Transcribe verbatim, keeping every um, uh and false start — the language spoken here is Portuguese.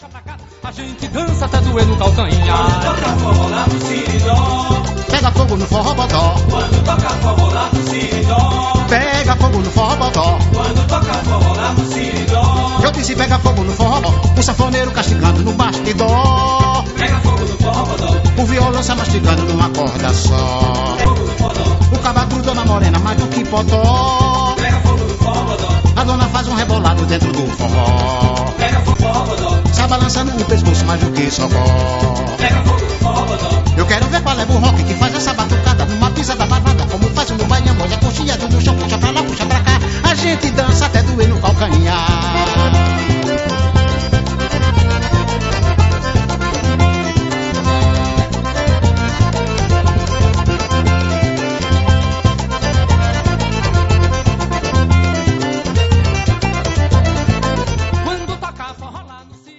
puxa pra cá. A gente dança até doer no calcanhar. Quando toca fogo lá no Siridó, pega fogo no forró bodó. quando toca fogo lá no Siridó, Pega fogo no forró bodó. quando toca fogo lá no Siridó, Eu disse pega fogo no forró, o sanfoneiro castigando no bastidor, pega fogo no forró bodó, o violão mastigando numa corda só, pega fogo no forró, o caba gruda na morena mais do que potó, pega fogo no forró bodó, a dona faz um rebolado dentro do forró, pega fogo no forró bodó, sai balançando o pescoço mais do que socó. pega fogo no forró bodó, Eu quero ver qual é o rock que faz essa batucada numa pista da balada, como faz no banho, molha a coxinha do chão, puxa pra lá, puxa pra cá, a gente dança até doer no calcanhar.